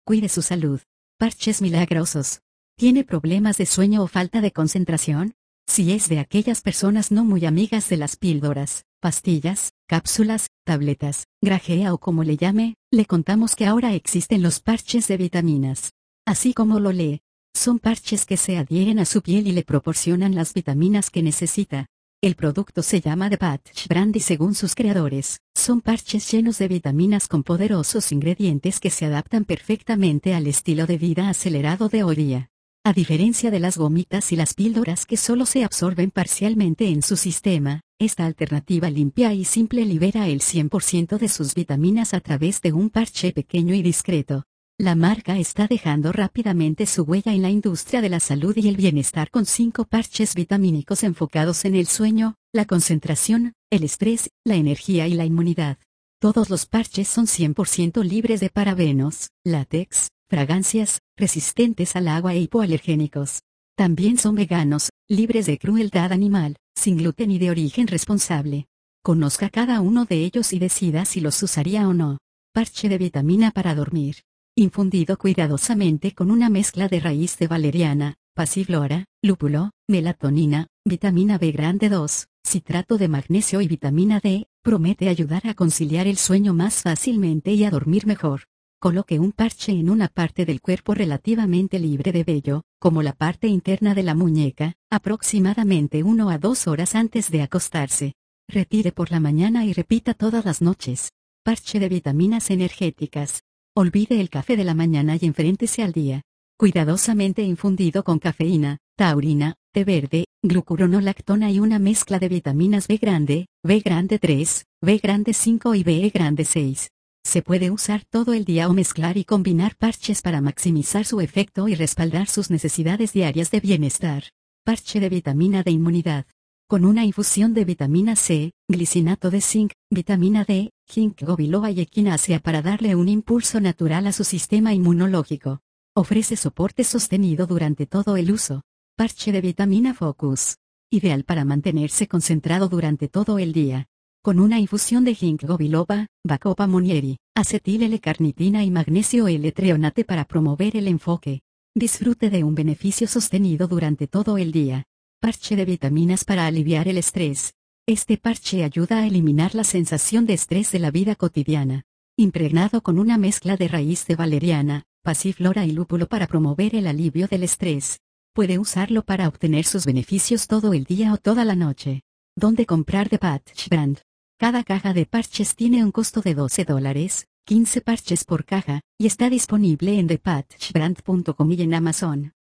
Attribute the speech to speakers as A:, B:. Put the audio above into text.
A: Cuide su salud. Parches milagrosos. ¿Tiene problemas de sueño o falta de concentración? Si es de aquellas personas no muy amigas de las píldoras, pastillas, cápsulas, tabletas, grajea o como le llame, le contamos que ahora existen los parches de vitaminas. Así como lo lee. Son parches que se adhieren a su piel y le proporcionan las vitaminas que necesita. El producto se llama The Patch Brand y según sus creadores, son parches llenos de vitaminas con poderosos ingredientes que se adaptan perfectamente al estilo de vida acelerado de hoy día. A diferencia de las gomitas y las píldoras que solo se absorben parcialmente en su sistema, esta alternativa limpia y simple libera el 100% de sus vitaminas a través de un parche pequeño y discreto. La marca está dejando rápidamente su huella en la industria de la salud y el bienestar con 5 parches vitamínicos enfocados en el sueño, la concentración, el estrés, la energía y la inmunidad. Todos los parches son 100% libres de parabenos, látex, fragancias, resistentes al agua e hipoalergénicos. También son veganos, libres de crueldad animal, sin gluten y de origen responsable. Conozca cada uno de ellos y decida si los usaría o no. Parche de vitamina para dormir. Infundido cuidadosamente con una mezcla de raíz de valeriana, pasiflora, lúpulo, melatonina, vitamina B grande 2, citrato de magnesio y vitamina D, promete ayudar a conciliar el sueño más fácilmente y a dormir mejor. Coloque un parche en una parte del cuerpo relativamente libre de vello, como la parte interna de la muñeca, aproximadamente 1 a 2 horas antes de acostarse. Retire por la mañana y repita todas las noches. Parche de vitaminas energéticas. Olvide el café de la mañana y enfréntese al día. Cuidadosamente infundido con cafeína, taurina, té verde, glucuronolactona y una mezcla de vitaminas B grande 3, B grande 5 y B grande 6. Se puede usar todo el día o mezclar y combinar parches para maximizar su efecto y respaldar sus necesidades diarias de bienestar. Parche de vitamina de inmunidad. Con una infusión de vitamina C, glicinato de zinc, vitamina D, ginkgo biloba y equinacia para darle un impulso natural a su sistema inmunológico. Ofrece soporte sostenido durante todo el uso. Parche de vitamina Focus. Ideal para mantenerse concentrado durante todo el día. Con una infusión de ginkgo biloba, bacopa monnieri, acetil L-carnitina y magnesio L-treonate para promover el enfoque. Disfrute de un beneficio sostenido durante todo el día. Parche de vitaminas para aliviar el estrés. Este parche ayuda a eliminar la sensación de estrés de la vida cotidiana. Impregnado con una mezcla de raíz de valeriana, pasiflora y lúpulo para promover el alivio del estrés. Puede usarlo para obtener sus beneficios todo el día o toda la noche. ¿Dónde comprar The Patch Brand? Cada caja de parches tiene un costo de $12, 15 parches por caja, y está disponible en thepatchbrand.com y en Amazon.